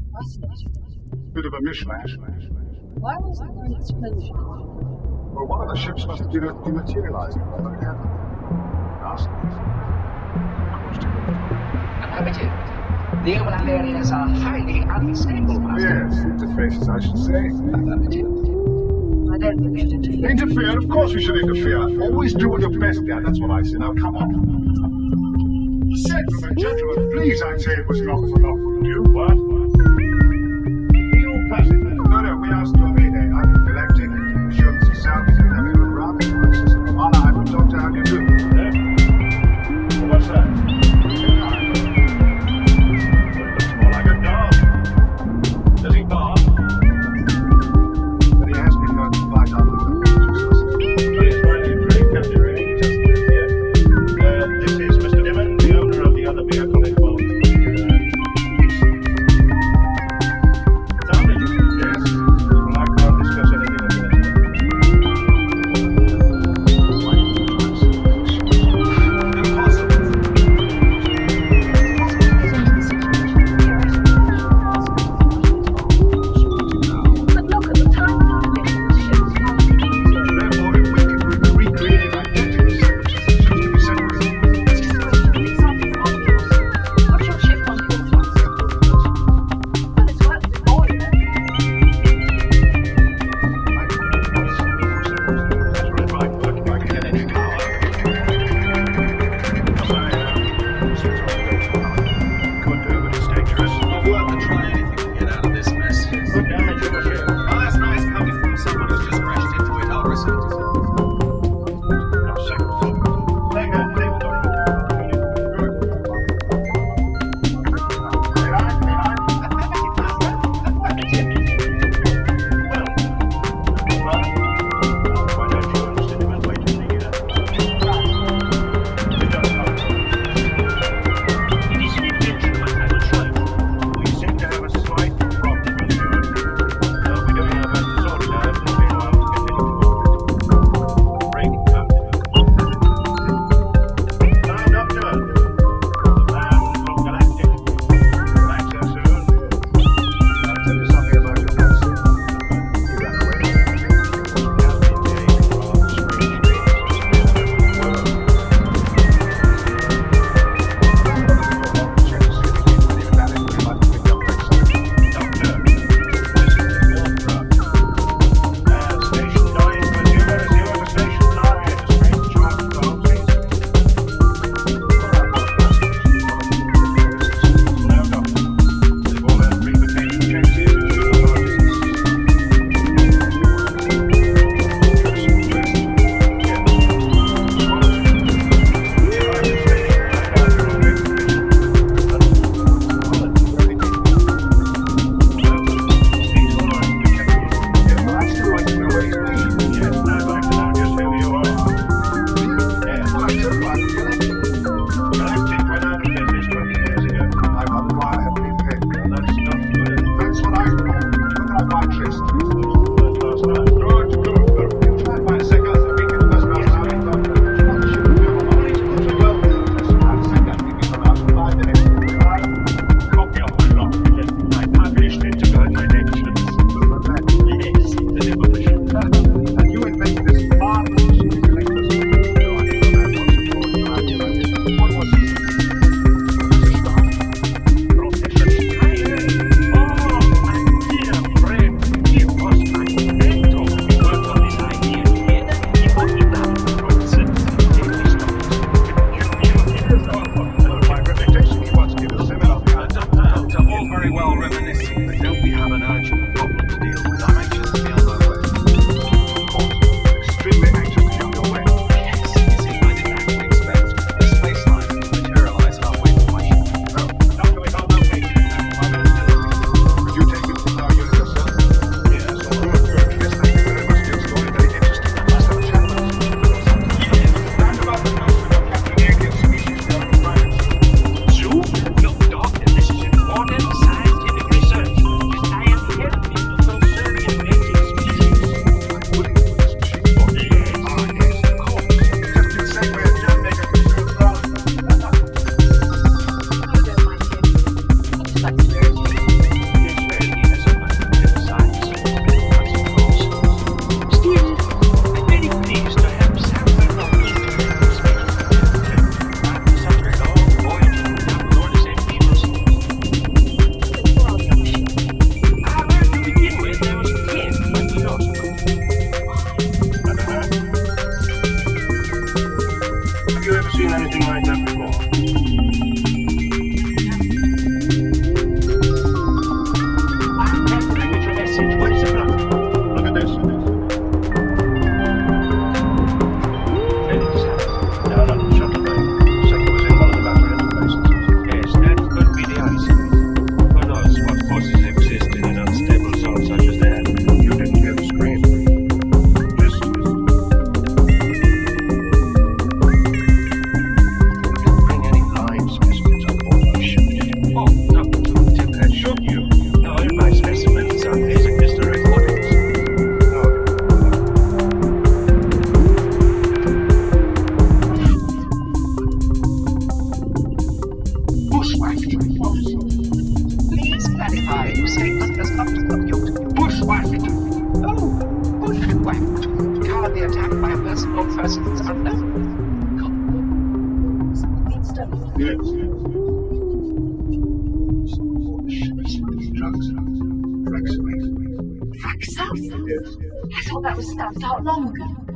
Bit of a mishmash. Why was there an explosion? Well, one of the ships must have dematerialized. Affirmative. The overland areas are highly unstable, Master. Yes, interfaces, I should say. Affirmative. I don't think we should interfere. Interfere? Of course we should interfere. Always do your best, Dad. That's what I say. Now, come on. Gentlemen, please, I say it was not for you. What? Your passing. No, we asked you Mayday. I've been collecting insurance yourself. You've been having a look around. Come on, I'm a doctor. How do you do? What's that? Looks more like a dog. Does he bark? But he has been going to fight out the But he's finding it pretty captivating. He just lives here. This is Mr. Dimon, the owner of the other vehicle involved. of persons unknown. It's done. Yes. Drugs. Flexible. Fraxel? Yes. I thought that was stamped out long ago.